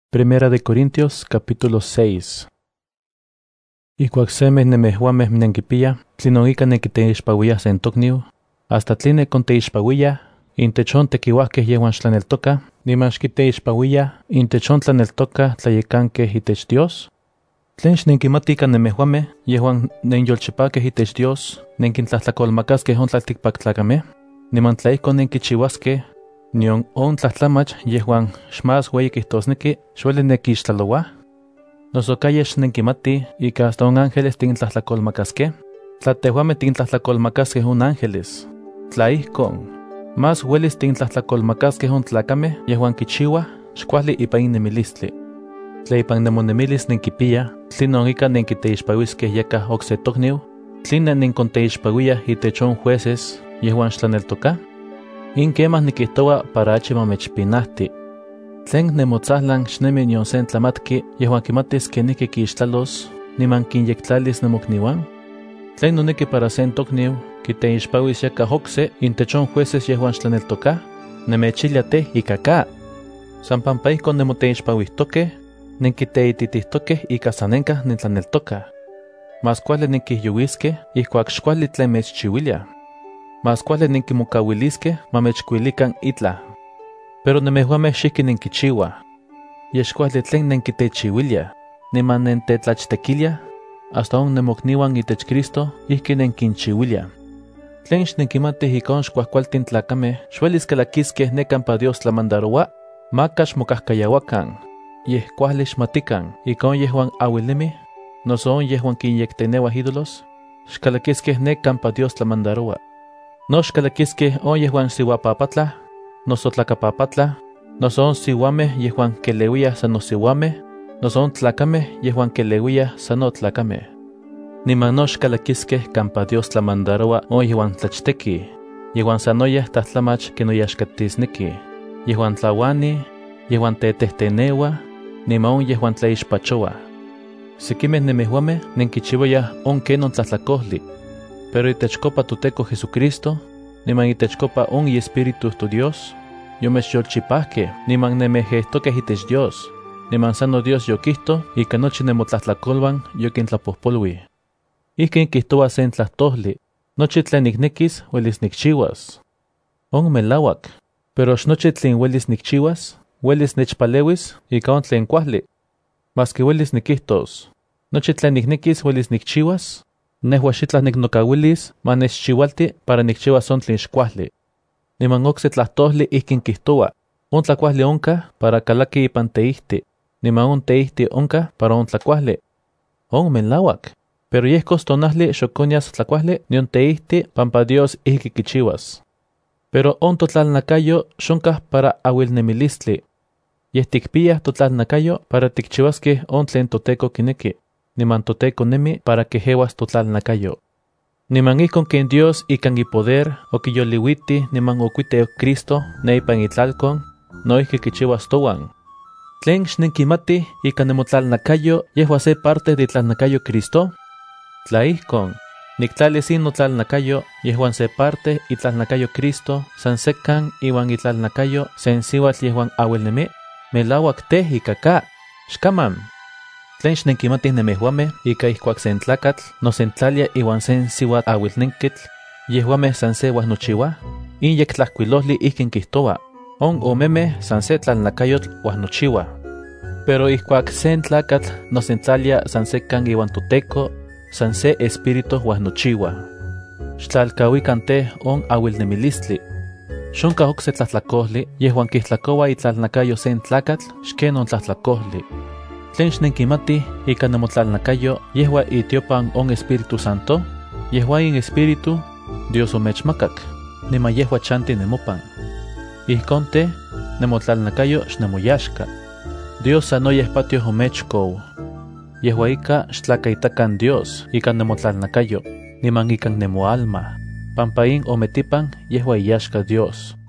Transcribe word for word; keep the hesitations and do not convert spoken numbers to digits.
Primera de Corintios, capítulo seis. Ikuak semeh nemehuameh nenkipia, tlinon ika nenkiteixpauiah sen tokniu, hasta tline konteixpauiah, intechon tekiuahkeh yehuan xtlaneltoka, niman xkiteixpauiah intechon tlaneltoka tlayekankeh itech Dios. Tlen xnenkimati ika nemehuameh yehuan nenyolchipakeh itech Dios, nenkintlahtlakolmakaskeh on tlaltikpaktlakameh, niman tla ihkon nenkichiuaskeh, nion on tlahtlamach yehuan xmas ueyi kihtosneki xueli nekixtlalouah. Noso calle xnenkimati ika hasta on ángeles tikintlahtlakolmakaskeh, tla tehuameh tikintlahtlakolmakaskeh on ángeles, tla ihkon, más uelis tikintlahtlakolmakaskeh on tlakameh yehuan kichiuah xkuajli ipan innemilistli. Tla ipan nemonemilis nenkipia, tlinon ika nenkiteixpahuiskeh yakah okse tokniu, tline nenkonteixpahuiah itech on jueces yehuan xtlaneltokah. In kemah nikihtowa para achi mamechpinahti. Tlen nemotzahlan xnemi nion sen tlamatki yehuan kimatis kenihki kixtlalos niman kinyektlalis nemokniuan. Tlen noneki para sen tokniu kiteixpauis yakah okse intech on jueces yehuan xtlaneltokah, nemechilia teh ika ka. San pampa ihkon nemoteixpauihtokeh, nenkiteititihtokeh ika sanenkah nentlaneltokah. Mas kuali nenkiyuiskeh ihkuak xkuali tlen mechchiuiliah. Mas kuali nenkimokauiliskeh mamechkuilikan itlah. Pero nemehuameh xihki nenkichiuah. Yexkuali tlen nenkitechiuiliah, niman nentetlachtekiliah, hasta on nemokniuan itech Cristo ihki nenkinchiuiliah. Tlen xnenkimatih ikon xkuajkualtin tlakameh xuelis kalakiskeh ne kampa Dios tlamandaroua, maka xmokahkayauakan, yeh kuali xmatikan ikon yehuan auilimih, noso on yehuan kinyekteneuah ídolos, xkalakiskeh ne kampa Dios tlamandaroua. No xkalakiskeh on yehuan siuapapatlah, noso tlakapapatlah, noso on siuameh yehuan keleuiah sano siuameh, noso on tlakameh yehuan keleuiah sano tlakameh. Niman no xkalakiskeh kampa Dios tlamandaroua on yehuan tlachtekih, yehuan sanoyeh tahtlamach kinoyaxkatisneki, yehuan tlauani, yehuan tetehteneua, niman on yehuan tlaixpachoa. Sekimeh nemehuameh nenkichiuayah on kenon tlahtlakohli, pero itechkopa Toteco Jesucristo, niman itechkopa on iEspíritu to Dios, yomechyolchipahkeh niman nemejehtokeh itech Dios, niman sano Dios yokihto ika nochi nemotlahtlakolwan yokintlapojpolui. Ihkin kihtowa sen tlahttohli, nochi tlen niknekis uelis nikchiuas. On melauak, pero xnochi tlen uelis nikchiuas, uelis nechpaleuis ika on tlen kuajli. Maski uelis nikihtos, nochi tlen niknekis uelis nikchiuas, nehua xitlah niknokauilis manechchiualti para nikchiuas on tlen xkuajli. Niman okse tlahttohli ihkin kihtowa, on tlakuajli onkah para kalaki ipan teihti, niman on teihti onkah para on tlakuajli. On melauak, pero yehkos tonahli xokonias tlakuajli nion teihti pampa Dios ihki kichiuas. Pero on totlalnakayo xonkah para auilnemilistli. Yeh tikpiah totlalnakayo para tikchiuaskeh on tlen Toteco kineki, niman Toteco nemi para keheuas totlalnakayo. Niman ihkon ken Dios ikan ipoder okiyoliuiti niman okuiteu Cristo ne ipan itlalkon, noihki kichiuas towan. Tlen xnenkimatih ika nemotlalnakayo yehua se parte de itlalnakayo Cristo? Tla ihkon, niktlalis in notlalnakayo yehuan se parte itlalnakayo Cristo san sekan iwan itlalnakayo sen siuatl yehuan auilnemi, melauak teh ika ka, xkaman. Tlen xnenkimatih nemehuameh ika ihkuak sen tlakatl nosentlalia iwan sen siuatl auilnenkitl, yehuameh san se uajnochiuah, in yektlajkuilojli ihkin kihtowa, on omemeh san se tlalnakayotl uajnochiuah. Pero ihkuak sen tlakatl nosentlalia san sekan iwan Toteco, san se espíritu uajnochiuah. Xtlalkawikan teh on auilnemilistli. Xonkah okse tlahtlakohli yehuan kihtlakowa itlalnakayo sen tlakatl xken on tlahtlakohli. Tlen xnenkimatih ika nemotlalnakayo yehua itiopan on Espíritu Santo, yehua in Espíritu Dios omechmakak, niman yehua chanti nemopan. Ihkon teh, nemotlalnakayo xnemoyaxka. Dios sanoyeh patioh omechkou. Yehua ika xtlakaitakan Dios ika nemotlalnakayo, niman ikan nemoalma, pampa in ometipan yehua iyaxka Dios.